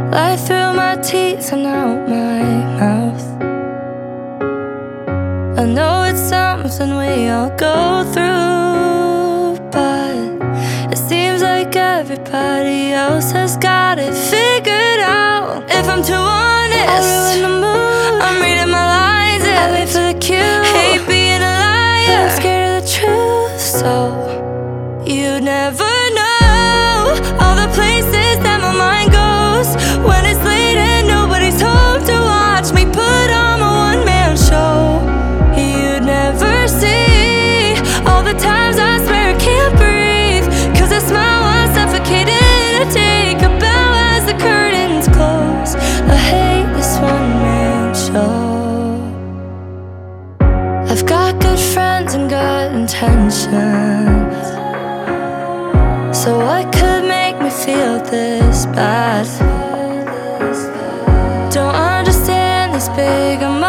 life through my teeth and out my mouth. I know it's something we all go through, but it seems like everybody else has got it figured out. If I'm too honest, I ruin the mood. I'm reading my lines and I wait for the cue. Hate being a liar, I'm scared of the truth. So you never know all the places that my mind goes when it's late and nobody's home to watch me put on my one-man show. You'd never see all the times I swear I can't breathe, 'cause I smile while suffocating. I take a bow as the curtains close. I hate this one-man show. I've got good friends and good intentions, so what could make me feel this bad? Don't understand these big emotions.